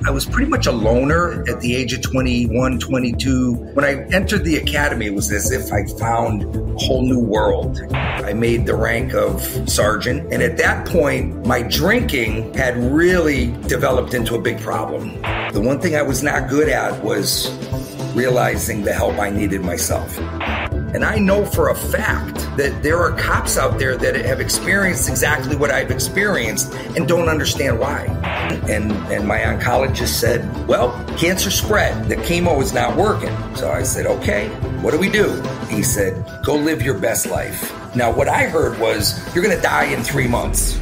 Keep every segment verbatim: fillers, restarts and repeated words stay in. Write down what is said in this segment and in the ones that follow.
I was pretty much a loner at the age of twenty-one, twenty-two. When I entered the academy, it was as if I found a whole new world. I made the rank of sergeant. And at that point, my drinking had really developed into a big problem. The one thing I was not good at was realizing the help I needed myself. And I know for a fact that there are cops out there that have experienced exactly what I've experienced and don't understand why. And and my oncologist said, well, cancer spread. The chemo is not working. So I said, okay, what do we do? He said, go live your best life. Now, what I heard was, you're going to die in three months.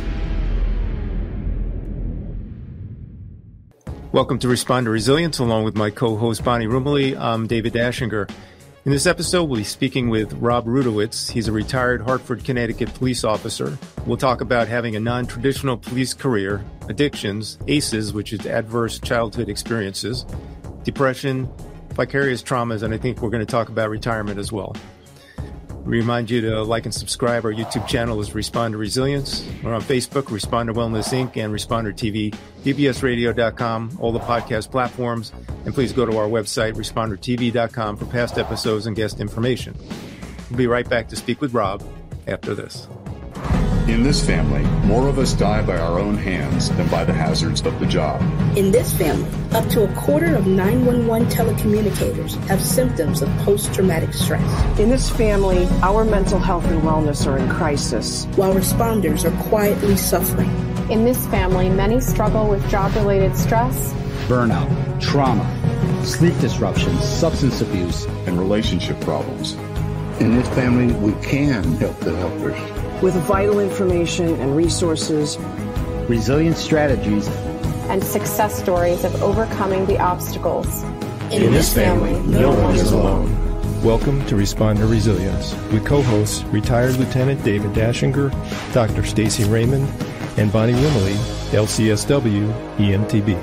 Welcome to Respond to Resilience, along with my co-host Bonnie Rumley. I'm David Dashinger. In this episode, we'll be speaking with Rob Rudowitz. He's a retired Hartford, Connecticut police officer. We'll talk about having a non-traditional police career, addictions, A C Es, which is adverse childhood experiences, depression, vicarious traumas, and I think we're going to talk about retirement as well. We remind you to like and subscribe. Our YouTube channel is Respond to Resilience. We're on Facebook, Responder Wellness Incorporated, and Responder T V, B B S radio dot com, all the podcast platforms. And please go to our website, responder t v dot com, for past episodes and guest information. We'll be right back to speak with Rob after this. In this family, more of us die by our own hands than by the hazards of the job. In this family, up to a quarter of nine one one telecommunicators have symptoms of post-traumatic stress. In this family, our mental health and wellness are in crisis, while responders are quietly suffering. In this family, many struggle with job-related stress, burnout, trauma, sleep disruptions, substance abuse, and relationship problems. In this family, we can help the helpers. With vital information and resources, resilient strategies, and success stories of overcoming the obstacles. In, In this family, family no one is alone. Welcome to Respond to Resilience with co-hosts retired Lieutenant David Dashinger, Doctor Stacy Raymond, and Bonnie Rumley, L C S W E M T B.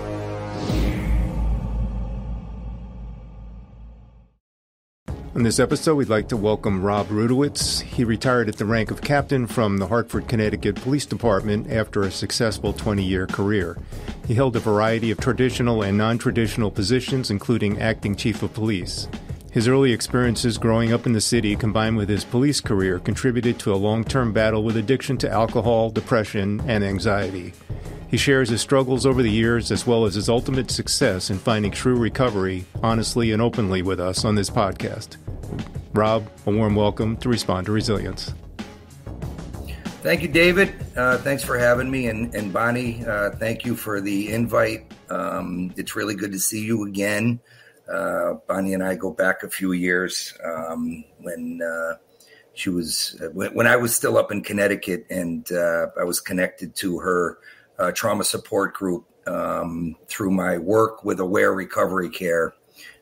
In this episode, we'd like to welcome Rob Rudowitz. He retired at the rank of captain from the Hartford, Connecticut Police Department after a successful twenty-year career. He held a variety of traditional and non-traditional positions, including acting chief of police. His early experiences growing up in the city, combined with his police career, contributed to a long-term battle with addiction to alcohol, depression, and anxiety. He shares his struggles over the years, as well as his ultimate success in finding true recovery, honestly and openly with us on this podcast. Rob, a warm welcome to Respond to Resilience. Thank you, David. Uh, thanks for having me. And, and Bonnie, uh, thank you for the invite. Um, it's really good to see you again. Uh, Bonnie and I go back a few years um, when uh, she was, uh, when, when I was still up in Connecticut, and uh, I was connected to her uh, trauma support group um, through my work with Aware Recovery Care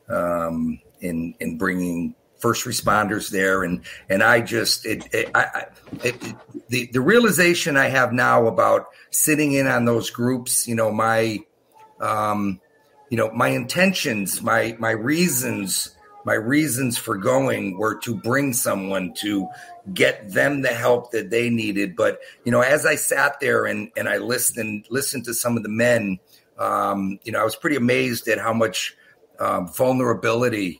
um, in, in bringing first responders there. And, and I just, it, it, I, it, it, the, the realization I have now about sitting in on those groups, you know, my, um, you know, my intentions, my, my reasons, my reasons for going were to bring someone to get them the help that they needed. But, you know, as I sat there and, and I listened, listened to some of the men, um, you know, I was pretty amazed at how much um, vulnerability,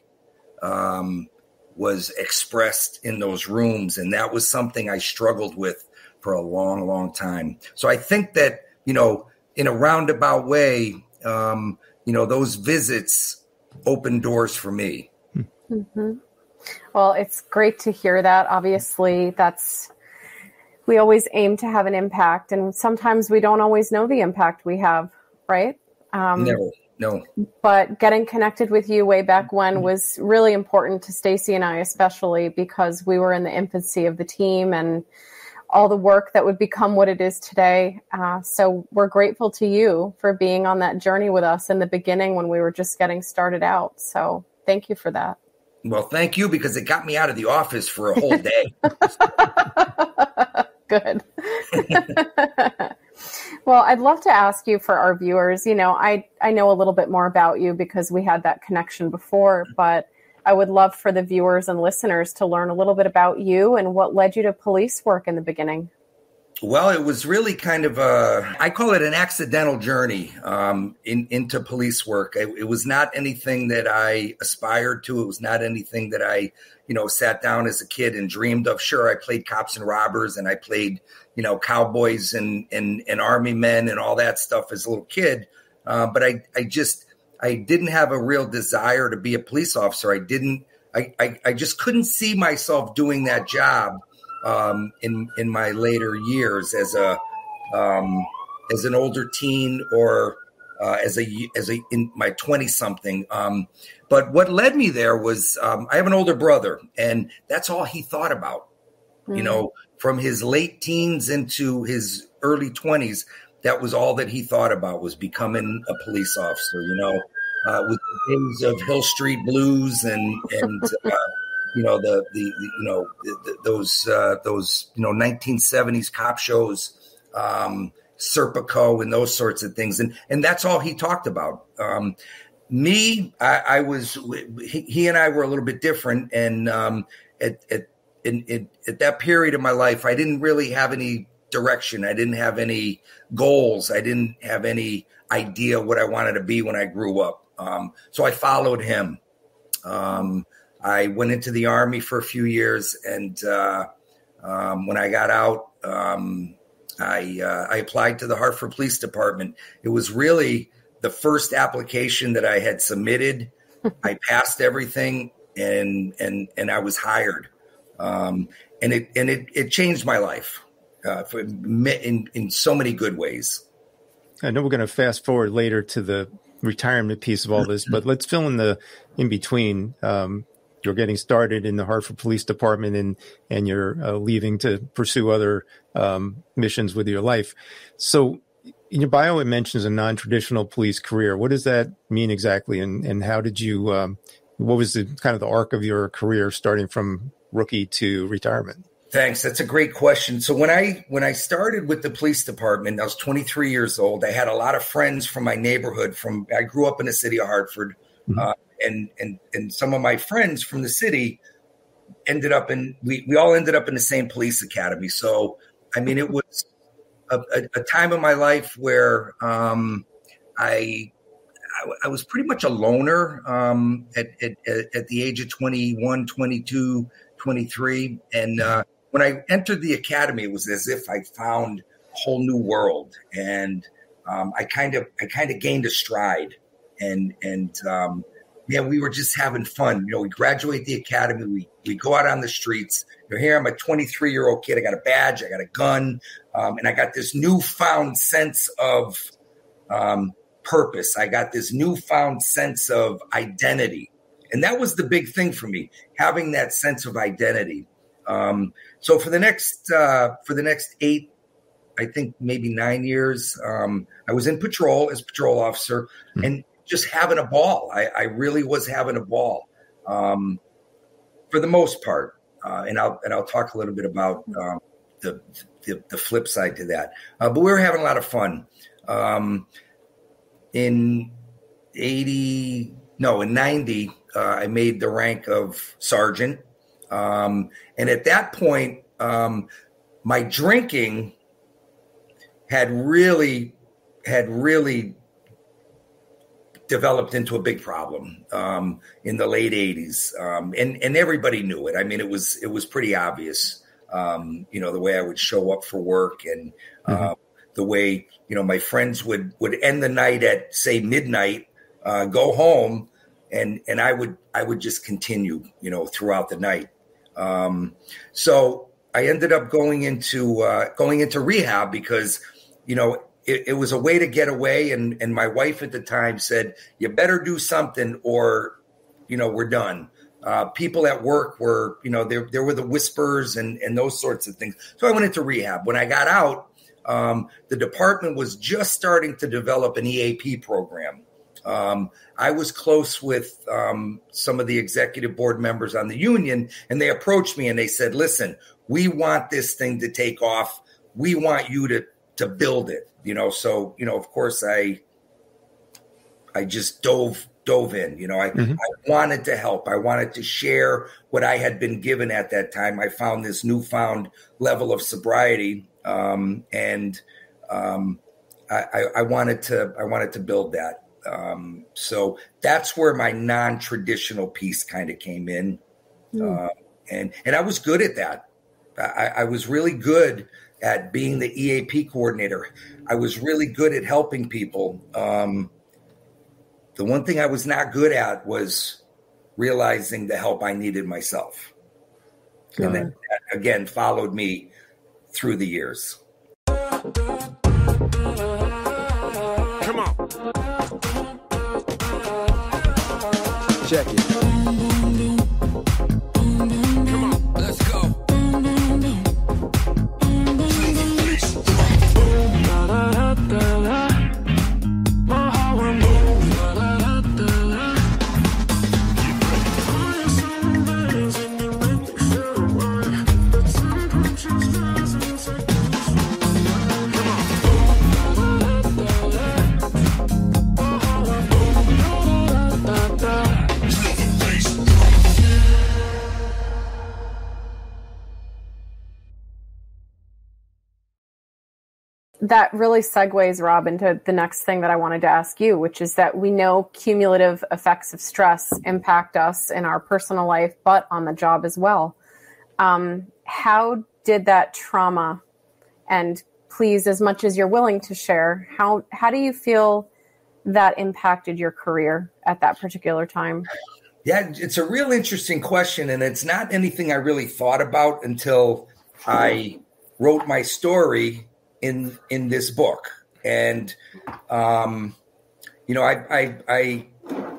um, was expressed in those rooms. And that was something I struggled with for a long, long time. So I think that, you know, in a roundabout way, um, you know, those visits opened doors for me. Mm-hmm. Well, it's great to hear that. Obviously, that's, we always aim to have an impact, and sometimes we don't always know the impact we have, right? Um, Never. No. But getting connected with you way back when was really important to Stacy and I, especially because we were in the infancy of the team and all the work that would become what it is today. Uh, so we're grateful to you for being on that journey with us in the beginning when we were just getting started out. So thank you for that. Well, thank you, because it got me out of the office for a whole day. Good. Well, I'd love to ask you, for our viewers, you know, I, I know a little bit more about you because we had that connection before, but I would love for the viewers and listeners to learn a little bit about you and what led you to police work in the beginning. Well, it was really kind of a, I call it an accidental journey um, in, into police work. It, it was not anything that I aspired to. It was not anything that I, you know, sat down as a kid and dreamed of. Sure, I played cops and robbers, and I played, you know, cowboys and and, and army men and all that stuff as a little kid. Uh, but I, I just, I didn't have a real desire to be a police officer. I didn't, I, I, I just couldn't see myself doing that job. Um, in in my later years as a um, as an older teen or uh, as a as a in my twenty something. Um, but what led me there was um, I have an older brother, and that's all he thought about. Mm-hmm. You know, from his late teens into his early twenties, that was all that he thought about, was becoming a police officer. You know, uh, with the days of Hill Street Blues and and. Uh, You know, the, the, the you know, the, the, those, uh, those, you know, nineteen seventies cop shows, um, Serpico and those sorts of things. And, and that's all he talked about. Um, me, I, I was, he, he and I were a little bit different. And, um, at, at, in, in, at that period of my life, I didn't really have any direction. I didn't have any goals. I didn't have any idea what I wanted to be when I grew up. Um, so I followed him. Um, I went into the Army for a few years, and uh, um, when I got out, um, I, uh, I applied to the Hartford Police Department. It was really the first application that I had submitted. I passed everything, and and and I was hired, um, and it and it, it changed my life uh, for, in in so many good ways. I know we're going to fast forward later to the retirement piece of all this, but let's fill in the in between. Um, You're getting started in the Hartford Police Department, and and you're uh, leaving to pursue other um, missions with your life. So in your bio, it mentions a non-traditional police career. What does that mean exactly? And, and how did you, um, what was the kind of the arc of your career starting from rookie to retirement? Thanks. That's a great question. So when I when I started with the police department, I was twenty-three years old. I had a lot of friends from my neighborhood. From I grew up in the city of Hartford. Mm-hmm. Uh, And, and and some of my friends from the city ended up in, we, we all ended up in the same police academy. So, I mean, it was a, a, a time in my life where um, I, I I was pretty much a loner um, at, at, at the age of twenty-one, twenty-two, twenty-three. And uh, when I entered the academy, it was as if I found a whole new world. And um, I kind of I kind of gained a stride. And, and um yeah, we were just having fun. You know, we graduate the academy. We we go out on the streets. You're here. I'm a twenty-three-year-old kid. I got a badge. I got a gun. Um, and I got this newfound sense of um, purpose. I got this newfound sense of identity. And that was the big thing for me, having that sense of identity. Um, so for the next uh, for the next eight, I think maybe nine years, um, I was in patrol as patrol officer. Mm-hmm. And just having a ball. I, I really was having a ball um, for the most part. Uh, and I'll and I'll talk a little bit about um, the, the the flip side to that. Uh, but we were having a lot of fun. Um, in eighty, no, in ninety, uh, I made the rank of sergeant. Um, and at that point, um, my drinking had really had really developed into a big problem um, in the late eighties. Um, and, and everybody knew it. I mean, it was, it was pretty obvious, um, you know, the way I would show up for work and uh, mm-hmm. the way, you know, my friends would, would end the night at say midnight, uh, go home. And, and I would, I would just continue, you know, throughout the night. Um, so I ended up going into, uh, going into rehab because, you know, It, it was a way to get away. And, and my wife at the time said, you better do something or, you know, we're done. Uh, people at work were, you know, there, there were the whispers and, and those sorts of things. So I went into rehab. When I got out, um, the department was just starting to develop an E A P program. Um, I was close with um, some of the executive board members on the union, and they approached me and they said, listen, we want this thing to take off. We want you to to build it, you know? So, you know, of course I, I just dove, dove in, you know, I, mm-hmm. I wanted to help. I wanted to share what I had been given at that time. I found this newfound level of sobriety Um, and um, I, I, I wanted to I wanted to build that. Um, so that's where my non-traditional piece kind of came in. Mm. Uh, and and I was good at that. I, I was really good at being the E A P coordinator. I was really good at helping people. Um, the one thing I was not good at was realizing the help I needed myself. Got and then that, again, followed me through the years. Come on. Check it. Come on, let's go. That really segues, Rob, into the next thing that I wanted to ask you, which is that we know cumulative effects of stress impact us in our personal life, but on the job as well. Um, how did that trauma, and please, as much as you're willing to share, how how do you feel that impacted your career at that particular time? Yeah, it's a real interesting question, and it's not anything I really thought about until I wrote my story in in this book. And um you know I I, I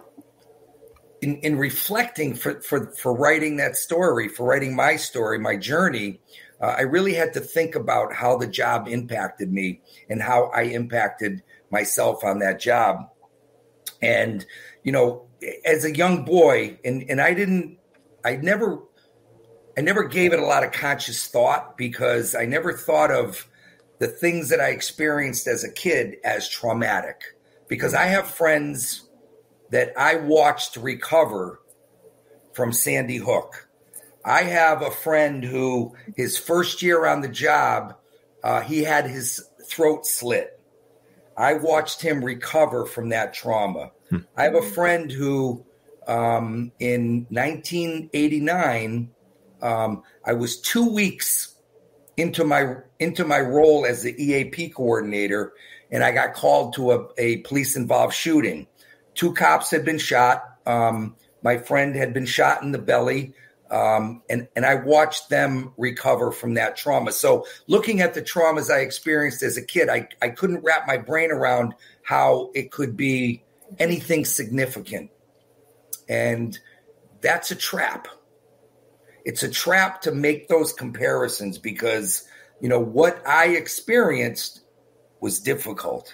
in in reflecting for for for writing that story, for writing my story, my journey, uh, I really had to think about how the job impacted me and how I impacted myself on that job. And you know, as a young boy, and and I didn't I never I never gave it a lot of conscious thought, because I never thought of the things that I experienced as a kid as traumatic, because I have friends that I watched recover from Sandy Hook. I have a friend who his first year on the job, uh, he had his throat slit. I watched him recover from that trauma. Hmm. I have a friend who um, in nineteen eighty-nine, um, I was two weeks into my into my role as the E A P coordinator, and I got called to a, a police-involved shooting. Two cops had been shot. Um, my friend had been shot in the belly, um, and, and I watched them recover from that trauma. So looking at the traumas I experienced as a kid, I, I couldn't wrap my brain around how it could be anything significant. And that's a trap. It's a trap to make those comparisons, because, you know, what I experienced was difficult.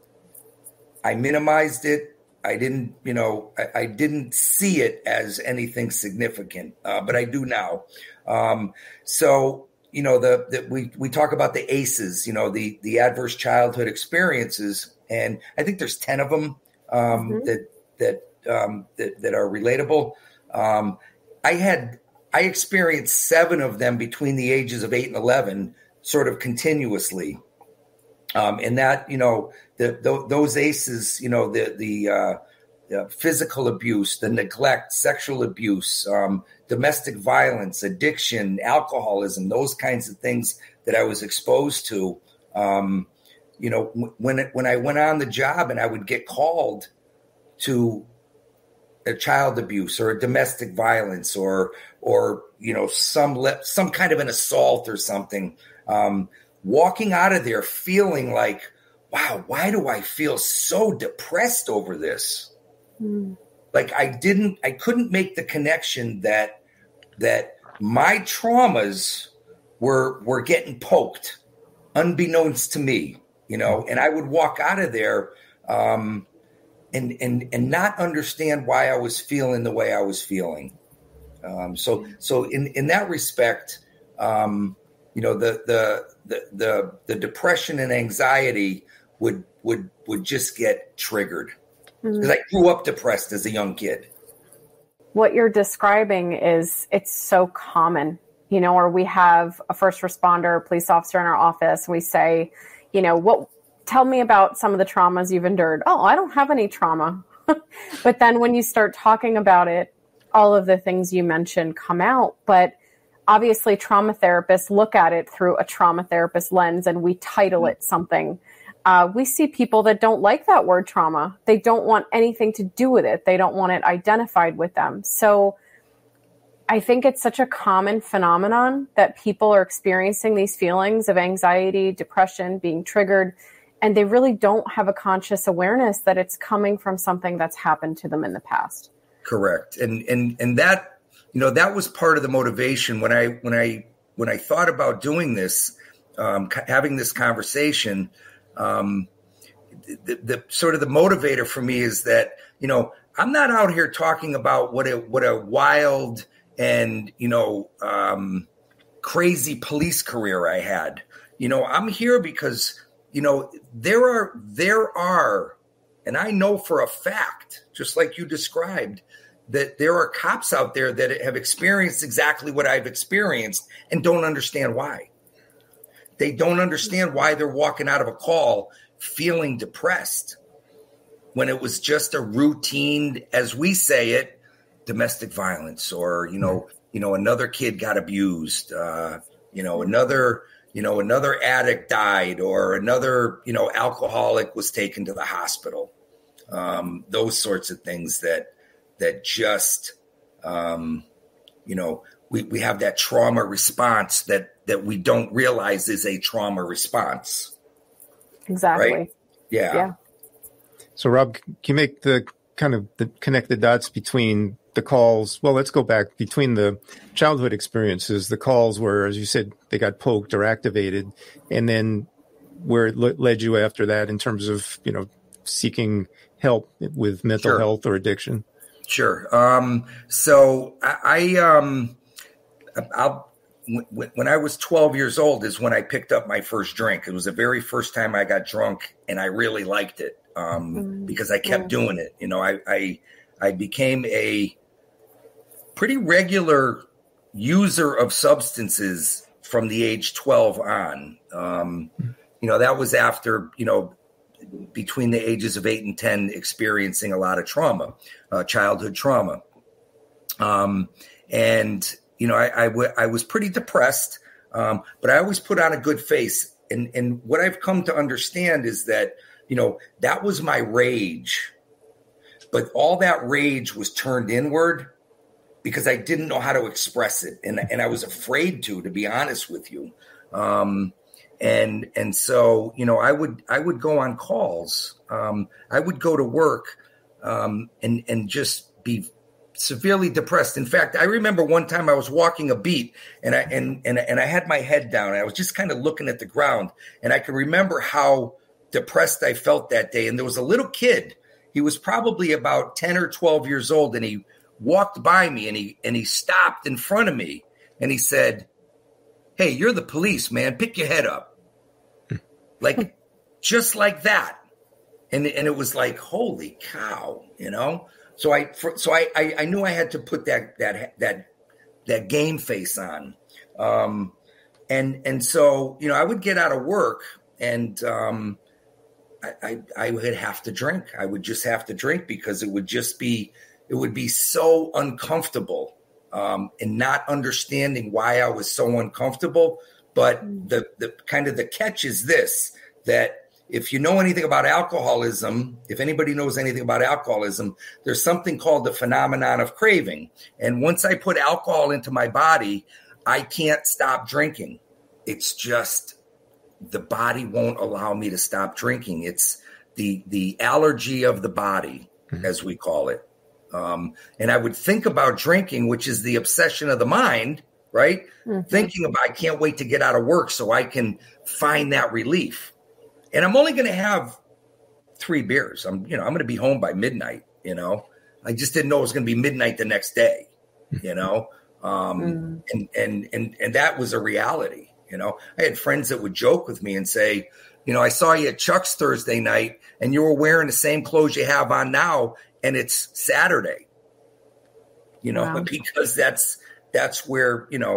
I minimized it. I didn't, you know, I, I didn't see it as anything significant, uh, but I do now. Um, so, you know, the, the we we talk about the A C Es, you know, the the adverse childhood experiences, and I think there's ten of them um, mm-hmm. that that, um, that that are relatable. Um, I had. I experienced seven of them between the ages of eight and eleven, sort of continuously. Um, and that, you know, the, the, those A C Es, you know, the, the, uh, the physical abuse, the neglect, sexual abuse, um, domestic violence, addiction, alcoholism, those kinds of things that I was exposed to. Um, you know, when, it, when I went on the job and I would get called to a child abuse or a domestic violence or, or, you know, some, le- some kind of an assault or something, um, walking out of there feeling like, wow, why do I feel so depressed over this? Mm. Like I didn't, I couldn't make the connection that, that my traumas were, were getting poked unbeknownst to me, you know, and I would walk out of there, um, And, and and not understand why I was feeling the way I was feeling. Um, so so in, in that respect, um, you know, the, the the the the depression and anxiety would would would just get triggered, because mm-hmm. I grew up depressed as a young kid. What you're describing is, it's so common you know, or we have a first responder, police officer in our office, and we say, you know, what, tell me about some of the traumas you've endured. Oh, I don't have any trauma. But then when you start talking about it, all of the things you mentioned come out. But obviously trauma therapists look at it through a trauma therapist lens, and we title it something. Uh, we see people that don't like that word trauma. They don't want anything to do with it. They don't want it identified with them. So I think it's such a common phenomenon that people are experiencing these feelings of anxiety, depression, being triggered, and they really don't have a conscious awareness that it's coming from something that's happened to them in the past. Correct. And and and that, you know, that was part of the motivation when I when I when I thought about doing this, um, having this conversation. Um, the, the sort of the motivator for me is that, you know, I'm not out here talking about what a what a wild and, you know, um, crazy police career I had. You know, I'm here because, you know, there are, there are, and I know for a fact, just like you described, that there are cops out there that have experienced exactly what I've experienced and don't understand why. They don't understand why they're walking out of a call feeling depressed when it was just a routine, as we say it, domestic violence, or, you know, you know, another kid got abused, uh, you know, another, you know, another addict died, or another, you know, alcoholic was taken to the hospital. Um, those sorts of things that, that just, um, you know, we, we have that trauma response that, that we don't realize is a trauma response. Exactly. Right? Yeah. Yeah. So Rob, can you make the kind of the connect the dots between the calls? Well, let's go back between the childhood experiences, the calls where, as you said, they got poked or activated, and then where it le- led you after that in terms of, you know, seeking help with mental Sure. health or addiction. Sure. Um, so I, I um, I'll, w- when I was twelve years old is when I picked up my first drink. It was the very first time I got drunk, and I really liked it um, mm-hmm. because I kept yeah. doing it. You know, I, I I became a pretty regular user of substances from the age twelve on. Um, you know, that was after, you know, between the ages of eight and ten, experiencing a lot of trauma, uh, childhood trauma. Um, and, you know, I, I, w- I was pretty depressed, um, but I always put on a good face. And, and what I've come to understand is that, you know, that was my rage, but all that rage was turned inward because I didn't know how to express it. And, and I was afraid to, to be honest with you. Um, And and so, you know, I would I would go on calls. Um, I would go to work um, and and just be severely depressed. In fact, I remember one time I was walking a beat and I and and and I had my head down. And I was just kind of looking at the ground, and I can remember how depressed I felt that day. And there was a little kid. He was probably about ten or twelve years old, and he walked by me and he and he stopped in front of me and he said, "Hey, you're the police, man. Pick your head up." Like, just like that. And and it was like, holy cow, you know? So I for, so I, I I knew I had to put that that that that game face on. Um and and so, you know, I would get out of work and um I, I I would have to drink. I would just have to drink because it would just be it would be so uncomfortable. Um, and not understanding why I was so uncomfortable. But the, the kind of the catch is this, that if you know anything about alcoholism, if anybody knows anything about alcoholism, there's something called the phenomenon of craving. And once I put alcohol into my body, I can't stop drinking. It's just the body won't allow me to stop drinking. It's the the allergy of the body, mm-hmm. as we call it. Um, and I would think about drinking, which is the obsession of the mind, right? Mm-hmm. Thinking about, I can't wait to get out of work so I can find that relief. And I'm only going to have three beers. I'm, you know, I'm going to be home by midnight, you know, I just didn't know it was going to be midnight the next day, you know? Um, mm-hmm. and, and, and, and that was a reality. You know, I had friends that would joke with me and say, you know, I saw you at Chuck's Thursday night and you were wearing the same clothes you have on now. And it's Saturday, you know, wow. because that's, that's where, you know,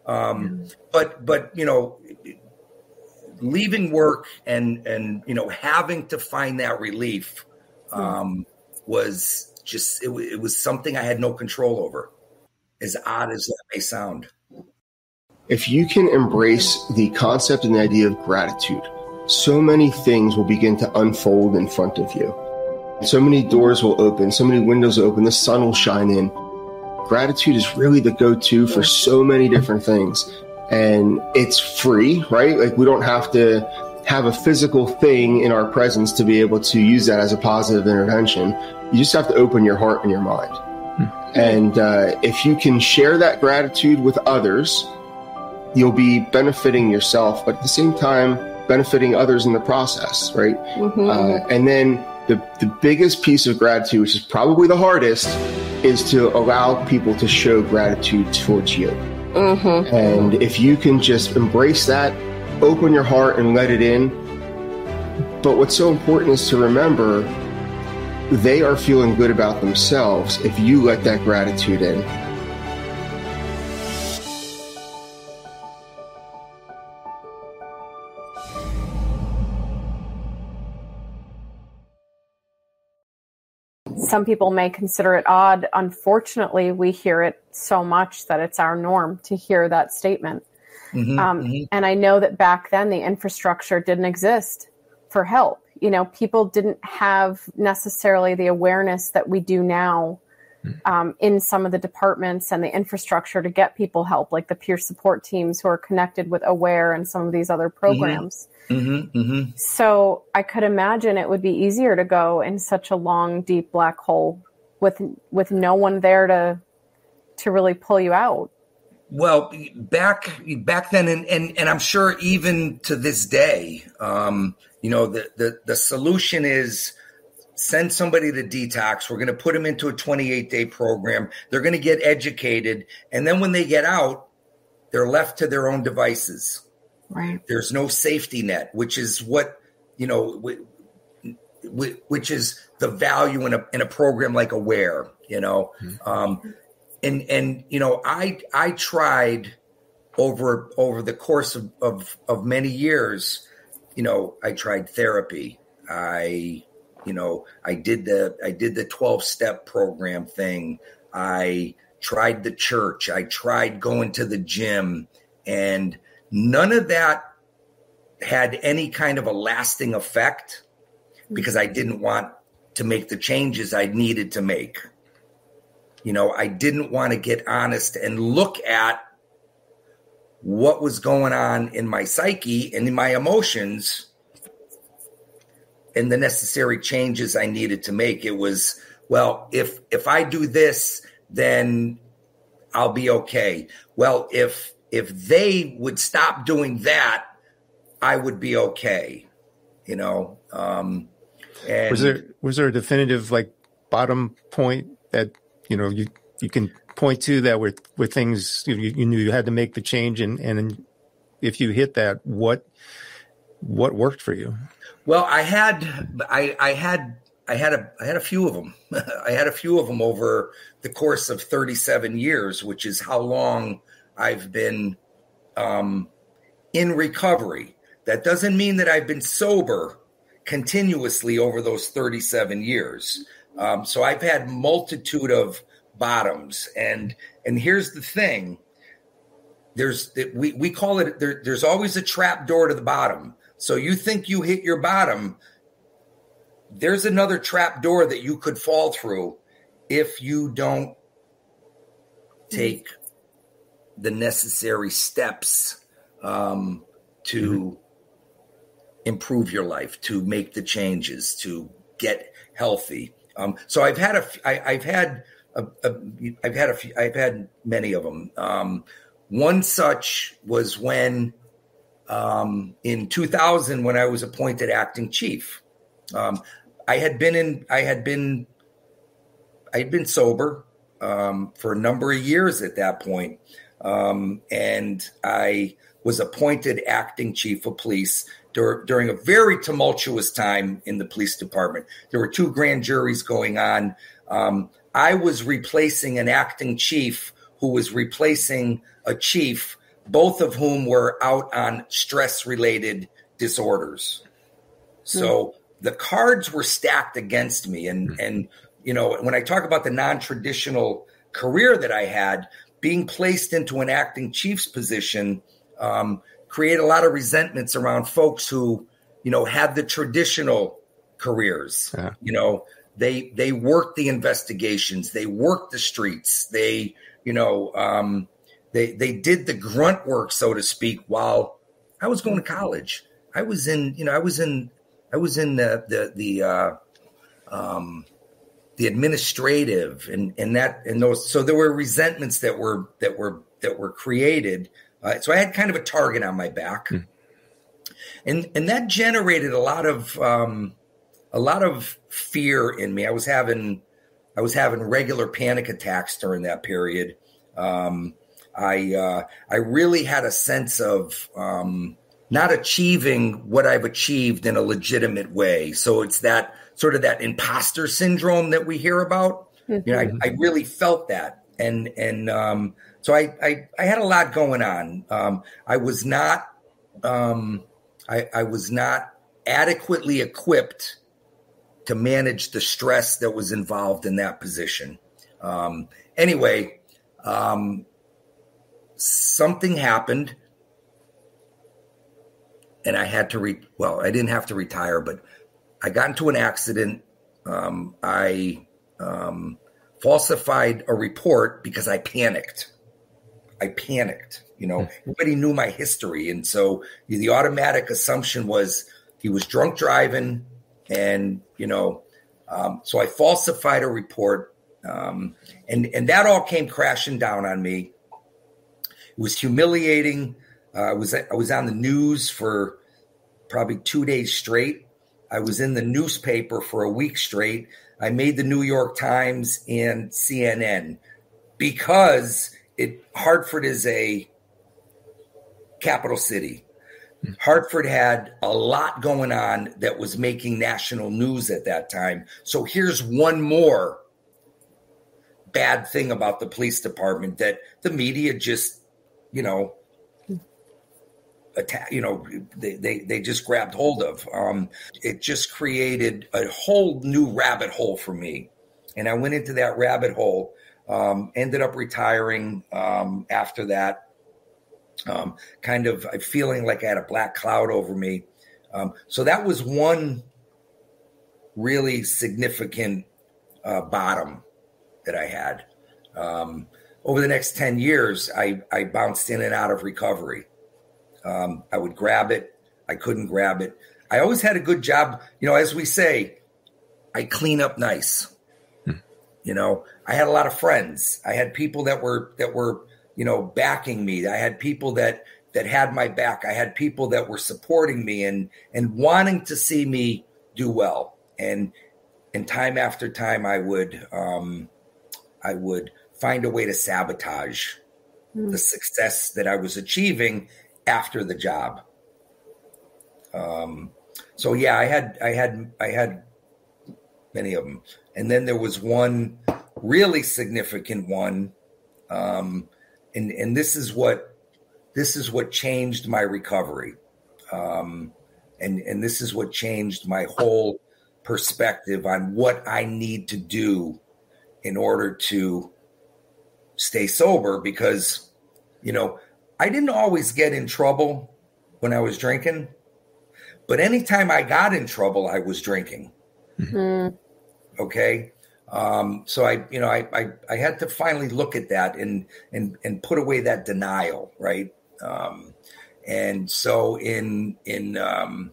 Um, but, but, you know, leaving work and, and, you know, having to find that relief um, was just, it, it was something I had no control over, as odd as that may sound. If you can embrace the concept and the idea of gratitude, so many things will begin to unfold in front of you. So many doors will open, so many windows will open, the sun will shine in. Gratitude is really the go-to for so many different things. And it's free, right? Like, we don't have to have a physical thing in our presence to be able to use that as a positive intervention. You just have to open your heart and your mind. Hmm. And uh, if you can share that gratitude with others, you'll be benefiting yourself, but at the same time, benefiting others in the process, right? Mm-hmm. Uh, and then the, the biggest piece of gratitude, which is probably the hardest, is to allow people to show gratitude towards you. Mm-hmm. And if you can just embrace that, open your heart and let it in. But what's so important is to remember they are feeling good about themselves if you let that gratitude in. Some people may consider it odd. Unfortunately, we hear it so much that it's our norm to hear that statement. Mm-hmm, um, mm-hmm. And I know that back then the infrastructure didn't exist for help. You know, people didn't have necessarily the awareness that we do now um, in some of the departments and the infrastructure to get people help, like the peer support teams who are connected with AWARE and some of these other programs. Mm-hmm, mm-hmm. So I could imagine it would be easier to go in such a long, deep black hole with with no one there to to really pull you out. Well, back back then, and and, and I'm sure even to this day, um, you know, the, the the solution is send somebody to detox. We're going to put them into a twenty-eight day program. They're going to get educated, and then when they get out, they're left to their own devices. Right. There's no safety net, which is what, you know, which is the value in a in a program like AWARE, you know. Mm-hmm. Um, and and you know, I I tried over over the course of, of of many years, you know, I tried therapy. I you know, I did the I did the twelve step program thing. I tried the church. I tried going to the gym, and none of that had any kind of a lasting effect because I didn't want to make the changes I needed to make. You know, I didn't want to get honest and look at what was going on in my psyche and in my emotions and the necessary changes I needed to make. It was, well, if if I do this, then I'll be okay. Well, if If they would stop doing that, I would be okay, you know. Um, and was there was there a definitive like bottom point that you know you you can point to that were were things you, you knew you had to make the change, and and if you hit that, what what worked for you? Well, I had I I had I had a I had a few of them. I had a few of them over the course of thirty-seven years, which is how long I've been um, in recovery. That doesn't mean that I've been sober continuously over those thirty-seven years. Um, so I've had multitude of bottoms. And and here's the thing. There's we, we call it, there, there's always a trap door to the bottom. So you think you hit your bottom, there's another trap door that you could fall through if you don't take the necessary steps um, to mm-hmm. improve your life, to make the changes, to get healthy. Um, so I've had a, I, I've had, a, a, I've had a few, I've had many of them. Um, one such was when, um, in two thousand, when I was appointed acting chief, um, I had been in, I had been, I had been sober um, for a number of years at that point. Um, and I was appointed acting chief of police dur- during a very tumultuous time in the police department. There were two grand juries going on. Um, I was replacing an acting chief who was replacing a chief both of whom were out on stress-related disorders. So mm. the cards were stacked against me. And, mm. and, you know, when I talk about the non-traditional career that I had, being placed into an acting chief's position um, created a lot of resentments around folks who, you know, had the traditional careers. Yeah. You know, they they worked the investigations, they worked the streets, they, you know, um, they they did the grunt work, so to speak, while I was going to college. I was in, you know, I was in, I was in the the the uh, um, the administrative and and that and those. So there were resentments that were that were that were created. Uh, so I had kind of a target on my back, mm. and and that generated a lot of um, a lot of fear in me. I was having I was having regular panic attacks during that period. Um, I uh, I really had a sense of um, not achieving what I've achieved in a legitimate way. So it's that sort of that imposter syndrome that we hear about. Mm-hmm. You know, I, I really felt that. And, and um, so I, I, I had a lot going on. Um, I was not, um, I, I was not adequately equipped to manage the stress that was involved in that position. Um, anyway, um, something happened. And I had to, re- well, I didn't have to retire, but I got into an accident. Um, I um, falsified a report because I panicked. I panicked. You know, everybody knew my history. And so the automatic assumption was he was drunk driving. And, you know, um, so I falsified a report. Um, and, and that all came crashing down on me. It was humiliating. Uh, I was I was on the news for probably two days straight. I was in the newspaper for a week straight. I made the New York Times and C N N because it Hartford is a capital city. Hartford had a lot going on that was making national news at that time. So here's one more bad thing about the police department that the media just, you know, attack, you know, they, they, they just grabbed hold of. Um, it just created a whole new rabbit hole for me. And I went into that rabbit hole, um, ended up retiring um, after that, um, kind of feeling like I had a black cloud over me. Um, so that was one really significant uh, bottom that I had. Um, over the next ten years, I, I bounced in and out of recovery. Um, I would grab it. I couldn't grab it. I always had a good job. You know, as we say, I clean up nice. Hmm. You know, I had a lot of friends. I had people that were, that were, you know, backing me. I had people that, that had my back. I had people that were supporting me and, and wanting to see me do well. And, and time after time, I would, um, I would find a way to sabotage hmm. the success that I was achieving after the job. Um, so yeah, I had, I had, I had many of them. And then there was one really significant one. Um, and, and this is what, this is what changed my recovery. Um, and, and this is what changed my whole perspective on what I need to do in order to stay sober, because, you know, I didn't always get in trouble when I was drinking, but anytime I got in trouble, I was drinking. Mm-hmm. Okay. Um, so I, you know, I, I, I had to finally look at that and, and, and put away that denial. Right. Um, and so in, in, um,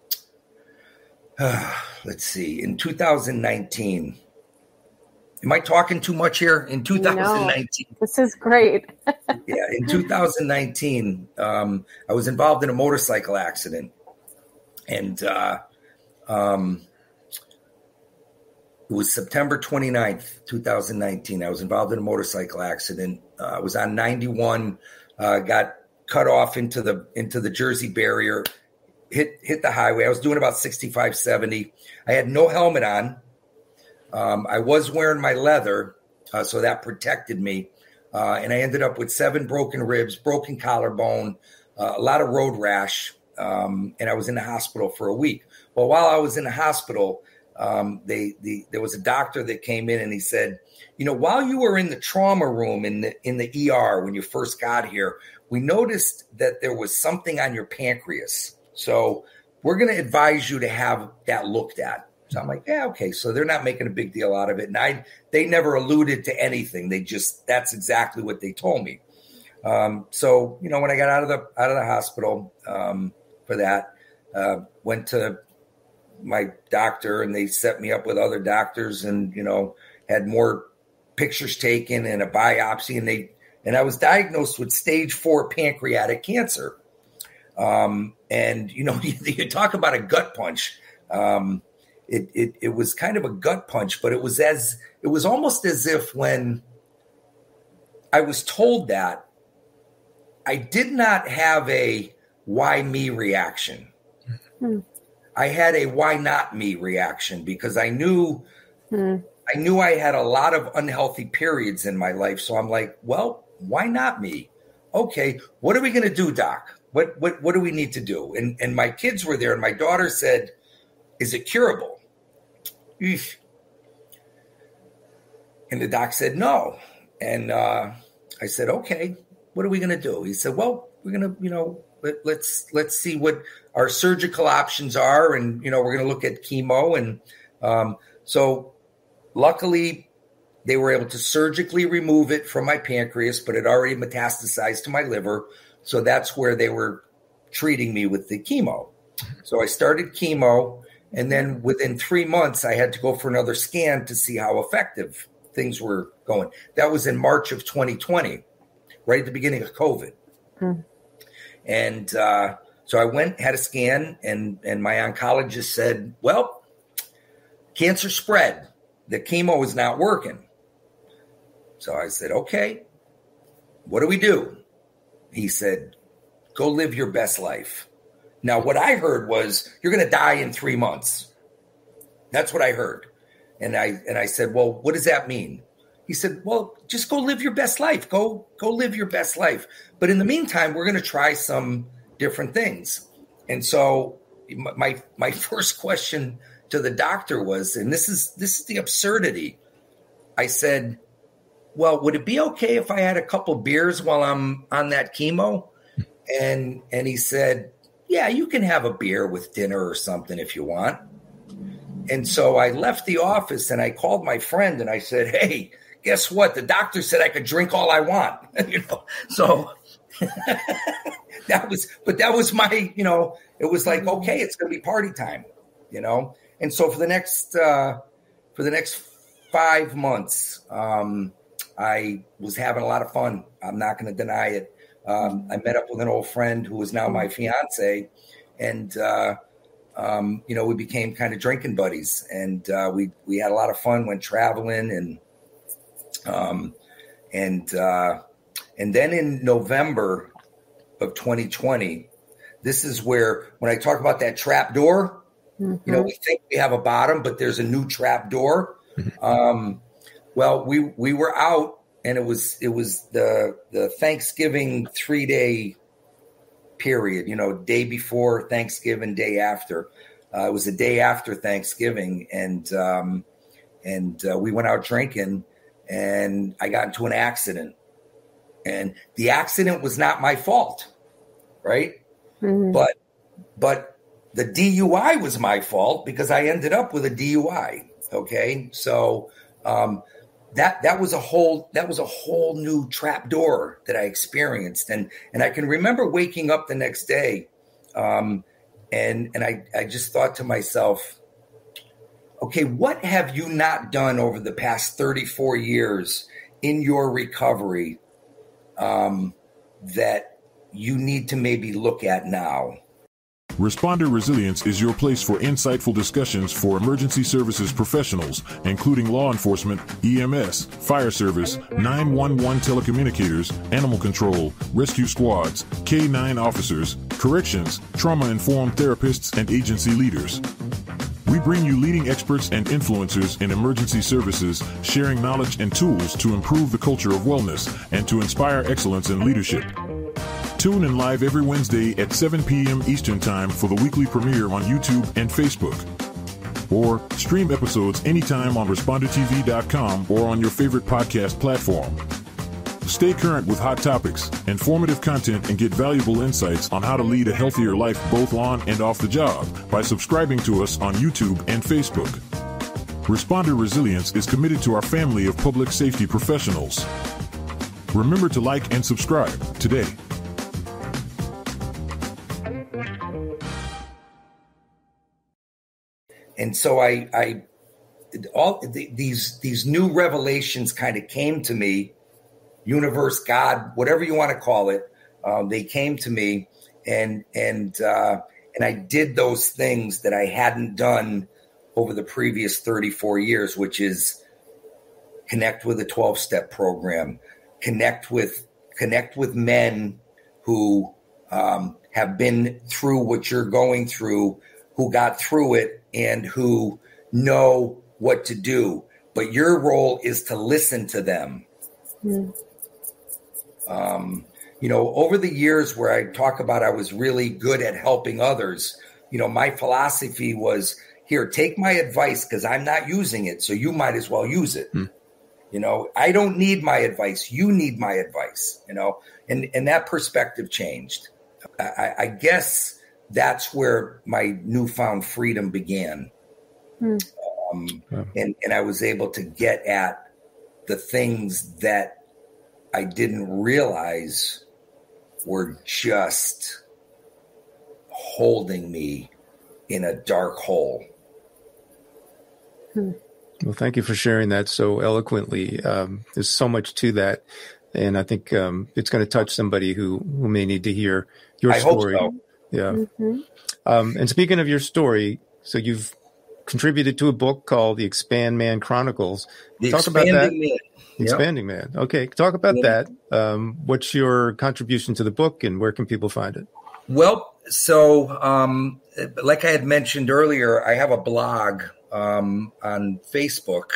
uh, let's see, in two thousand nineteen, am I talking too much here? In two thousand nineteen. No, this is great. Yeah, in two thousand nineteen, um, I was involved in a motorcycle accident. And uh, um, it was September twenty-ninth, twenty nineteen. I was involved in a motorcycle accident. Uh, I was on ninety-one, uh, got cut off into the into the Jersey barrier, hit hit the highway. I was doing about sixty-five, seventy. I had no helmet on. Um, I was wearing my leather, uh, so that protected me. Uh, and I ended up with seven broken ribs, broken collarbone, uh, a lot of road rash. Um, and I was in the hospital for a week. Well, while I was in the hospital, um, they, the, there was a doctor that came in and he said, you know, while you were in the trauma room in the, in the E R, when you first got here, we noticed that there was something on your pancreas. So we're going to advise you to have that looked at. So I'm like, yeah, okay. So they're not making a big deal out of it. And I, they never alluded to anything. They just, that's exactly what they told me. Um, so, you know, when I got out of the, out of the hospital, um, for that, uh, went to my doctor and they set me up with other doctors and, you know, had more pictures taken and a biopsy. And they, and I was diagnosed with stage four pancreatic cancer. Um, and, you know, you, you talk about a gut punch. Um, It, it it was kind of a gut punch, but it was as it was almost as if when I was told that, I did not have a why me reaction. Hmm. I had a why not me reaction because I knew hmm. I knew I had a lot of unhealthy periods in my life. So I'm like, well, why not me? Okay, what are we going to do, Doc? What what what do we need to do? And and my kids were there, and my daughter said, "Is it curable?" Eesh. And the doc said, no. And uh, I said, okay, what are we going to do? He said, well, we're going to, you know, let, let's, let's see what our surgical options are. And, you know, we're going to look at chemo. And um, so luckily they were able to surgically remove it from my pancreas, but it already metastasized to my liver. So that's where they were treating me with the chemo. So I started chemo. And then within three months, I had to go for another scan to see how effective things were going. That was in March of twenty twenty, right at the beginning of COVID. Hmm. And uh, so I went, had a scan, and, and my oncologist said, well, cancer spread. The chemo is not working. So I said, okay, what do we do? He said, go live your best life. Now, what I heard was you're going to die in three months. That's what I heard. And I and I said, well, what does that mean? He said, well, just go live your best life. Go, go live your best life. But in the meantime, we're going to try some different things. And so my my first question to the doctor was, and this is this is the absurdity. I said, well, would it be okay if I had a couple beers while I'm on that chemo? And and he said, yeah, you can have a beer with dinner or something if you want. And so I left the office and I called my friend and I said, hey, guess what? The doctor said I could drink all I want. you know, so that was, but that was my, you know, it was like, okay, it's going to be party time, you know? And so for the next, uh, for the next five months, um, I was having a lot of fun. I'm not going to deny it. Um, I met up with an old friend who is now my fiance, and uh, um, you know, we became kind of drinking buddies, and uh, we we had a lot of fun, went traveling, and um, and uh, and then in November of twenty twenty, this is where when I talk about that trap door, mm-hmm. you know, we think we have a bottom, but there's a new trap door. Um, well, we we were out. And it was it was the the Thanksgiving three day period, you know, day before Thanksgiving, day after. Uh, it was the day after Thanksgiving, and um, and uh, we went out drinking, and I got into an accident, and the accident was not my fault, right? Mm-hmm. But but the D U I was my fault because I ended up with a D U I. Okay, so. Um, That that was a whole that was a whole new trap door that I experienced, and and I can remember waking up the next day, um, and and I, I just thought to myself, okay, what have you not done over the past thirty-four years in your recovery um, that you need to maybe look at now? Responder Resilience is your place for insightful discussions for emergency services professionals, including law enforcement, E M S, fire service, nine one one telecommunicators, animal control, rescue squads, K nine officers, corrections, trauma-informed therapists, and agency leaders. We bring you leading experts and influencers in emergency services, sharing knowledge and tools to improve the culture of wellness and to inspire excellence in leadership. Tune in live every Wednesday at seven p.m. Eastern Time for the weekly premiere on YouTube and Facebook. Or stream episodes anytime on responder t v dot com or on your favorite podcast platform. Stay current with hot topics, informative content, and get valuable insights on how to lead a healthier life both on and off the job by subscribing to us on YouTube and Facebook. Responder Resilience is committed to our family of public safety professionals. Remember to like and subscribe today. And so I, I all the, these these new revelations kind of came to me. Universe, God, whatever you want to call it, um, they came to me, and and uh, and I did those things that I hadn't done over the previous thirty-four years, which is connect with a twelve-step program, connect with connect with men who um, have been through what you're going through, who got through it, and who know what to do. But your role is to listen to them. Mm. Um, you know, over the years where I talk about I was really good at helping others, you know, my philosophy was, here, take my advice because I'm not using it, so you might as well use it. Hmm. You know, I don't need my advice. You need my advice, you know, and, and that perspective changed. I, I guess that's where my newfound freedom began. Hmm. Um, yeah. and, and I was able to get at the things that I didn't realize were just holding me in a dark hole. Hmm. Well, thank you for sharing that so eloquently. Um, there's so much to that. And I think um, it's going to touch somebody who, who may need to hear your I story. Hope so. Yeah. Mm-hmm. Um, and speaking of your story, so you've contributed to a book called The Expand Man Chronicles. The Talk about that. Man. Expanding Man. Okay. Talk about yeah. that. Um, what's your contribution to the book and where can people find it? Well, so um, like I had mentioned earlier, I have a blog um, on Facebook,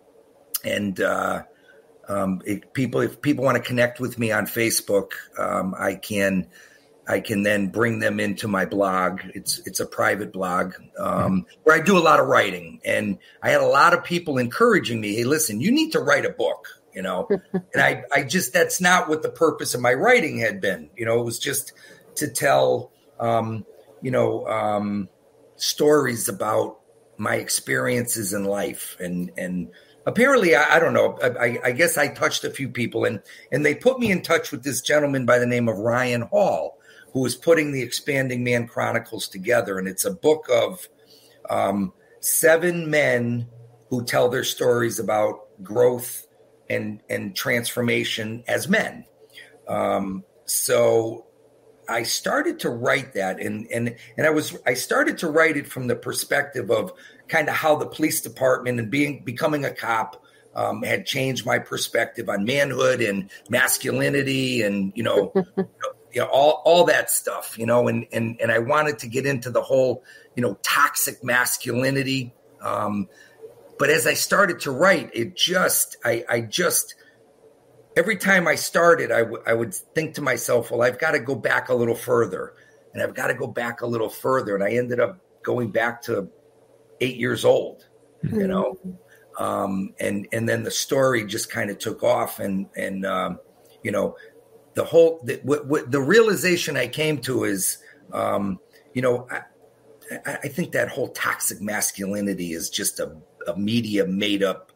and uh, um, it, people, if people want to connect with me on Facebook, um, I can, I can then bring them into my blog. It's it's a private blog um, where I do a lot of writing, and I had a lot of people encouraging me. Hey, listen, you need to write a book, you know. And I I just that's not what the purpose of my writing had been. You know, it was just to tell um, you know um, stories about my experiences in life, and and apparently I, I don't know. I, I guess I touched a few people, and and they put me in touch with this gentleman by the name of Ryan Hall, who is putting the Expanding Man Chronicles together. And it's a book of um, seven men who tell their stories about growth and, and transformation as men. Um, so I started to write that, and, and, and I was, I started to write it from the perspective of kind of how the police department and being, becoming a cop um, had changed my perspective on manhood and masculinity and, you know, you know, all, all that stuff, you know, and, and, and I wanted to get into the whole, you know, toxic masculinity. Um, but as I started to write, it just, I, I just, every time I started, I, w- I would think to myself, well, I've got to go back a little further, and I've got to go back a little further. And I ended up going back to eight years old, mm-hmm. you know, um, and, and then the story just kind of took off, and, and, um, you know, the whole, the, what, what, the realization I came to is, um, you know, I, I think that whole toxic masculinity is just a, a media made up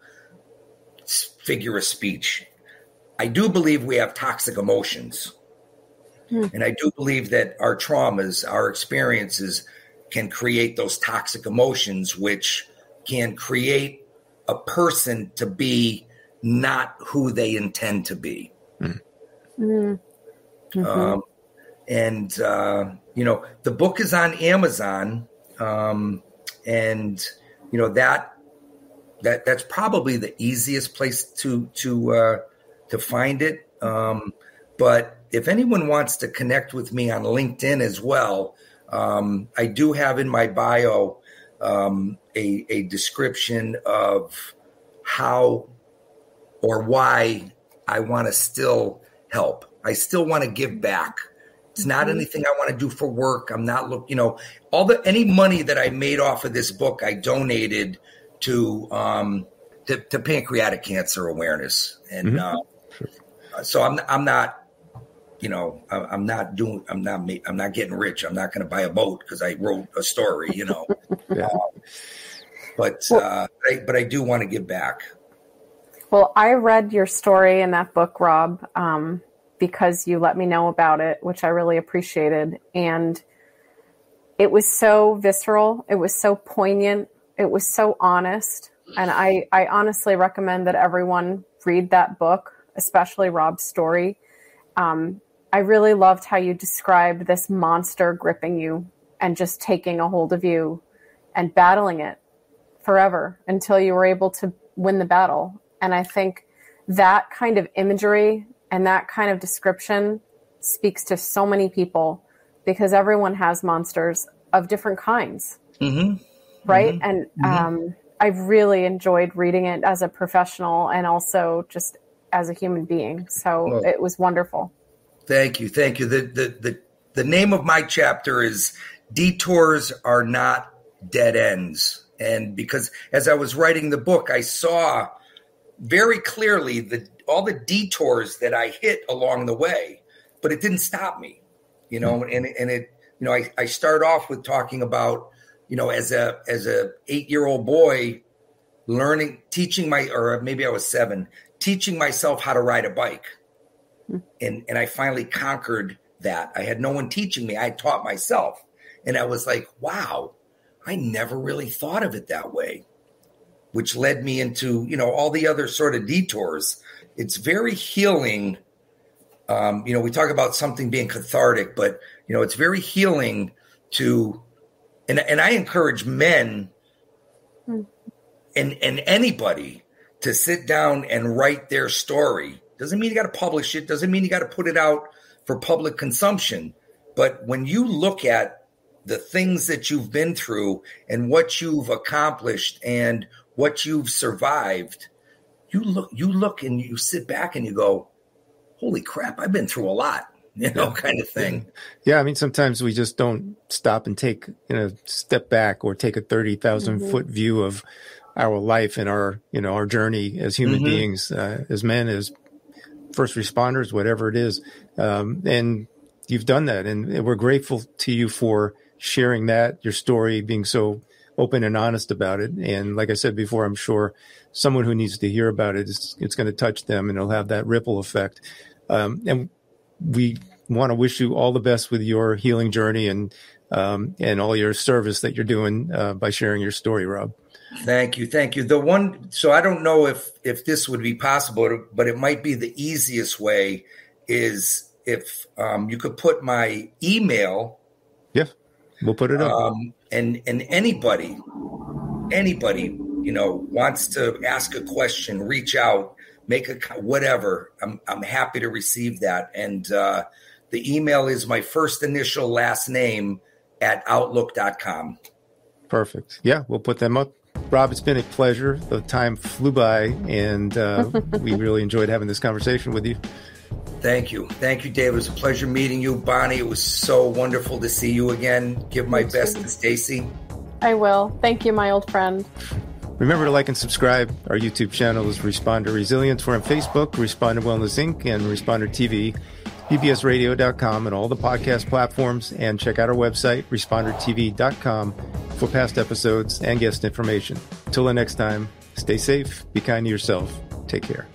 figure of speech. I do believe we have toxic emotions. Hmm. And I do believe that our traumas, our experiences can create those toxic emotions, which can create a person to be not who they intend to be. Hmm. Mm-hmm. Um, and, uh, you know, the book is on Amazon. Um, and, you know, that, that, that's probably the easiest place to, to, uh, to find it. Um, but if anyone wants to connect with me on LinkedIn as well, um, I do have in my bio, um, a, a description of how or why I want to still help. I still want to give back. It's not anything I want to do for work. I'm not look, you know, all the any money that I made off of this book, I donated to um, to, to pancreatic cancer awareness, and mm-hmm. uh, sure. so I'm I'm not, you know, I'm not doing, I'm not I'm not getting rich. I'm not going to buy a boat because I wrote a story, you know. yeah. um, but uh, I, but I do want to give back. Well, I read your story in that book, Rob. Um, because you let me know about it, which I really appreciated. And it was so visceral. It was so poignant. It was so honest. And I, I honestly recommend that everyone read that book, especially Rob's story. Um, I really loved how you described this monster gripping you and just taking a hold of you and battling it forever until you were able to win the battle. And I think that kind of imagery and that kind of description speaks to so many people, because everyone has monsters of different kinds, mm-hmm. right? Mm-hmm. And mm-hmm. Um, I've really enjoyed reading it as a professional and also just as a human being. So well, it was wonderful. Thank you. Thank you. The, the, the, the name of my chapter is Detours Are Not Dead Ends. And because as I was writing the book, I saw very clearly the all the detours that I hit along the way, but it didn't stop me, you know, mm-hmm. and, and it, you know, I, I start off with talking about, you know, as a, as a eight year old boy learning, teaching my, or maybe I was seven, teaching myself how to ride a bike. Mm-hmm. And, and I finally conquered that. I had no one teaching me. I taught myself. And I was like, wow, I never really thought of it that way, which led me into, you know, all the other sort of detours. It's very healing. Um, you know, we talk about something being cathartic, but, you know, it's very healing to, and, and I encourage men and, and anybody to sit down and write their story. Doesn't mean you got to publish it. Doesn't mean you got to put it out for public consumption. But when you look at the things that you've been through and what you've accomplished and what you've survived, you look, you look and you sit back and you go, holy crap, I've been through a lot, you know, kind of thing. Yeah. I mean, sometimes we just don't stop and take, you know, step back or take a thirty thousand mm-hmm. foot view of our life and our, you know, our journey as human mm-hmm. beings, uh, as men, as first responders, whatever it is. Um, and you've done that. And we're grateful to you for sharing that, your story, being so open and honest about it. And like I said before, I'm sure someone who needs to hear about it, is, it's going to touch them and it'll have that ripple effect. Um, and we want to wish you all the best with your healing journey and, um, and all your service that you're doing, uh, by sharing your story, Rob. Thank you. Thank you. The one, so I don't know if, if this would be possible, but it might be the easiest way is if, um, you could put my email. Yeah, we'll put it up. Um, and, and anybody, anybody, you know, wants to ask a question, reach out, make a, whatever. I'm, I'm happy to receive that. And, uh, the email is my first initial last name at outlook dot com. Perfect. Yeah, we'll put them up. Rob, it's been a pleasure. The time flew by, and uh, we really enjoyed having this conversation with you. Thank you. Thank you, Dave. It was a pleasure meeting you. Bonnie, it was so wonderful to see you again. Give my best to Stacy. I will. Thank you, my old friend. Remember to like and subscribe. Our YouTube channel is Responder Resilience. We're on Facebook, Responder Wellness Incorporated, and Responder T V, P B S radio dot com, and all the podcast platforms. And check out our website, responder t v dot com, for past episodes and guest information. Till the next time, stay safe, be kind to yourself. Take care.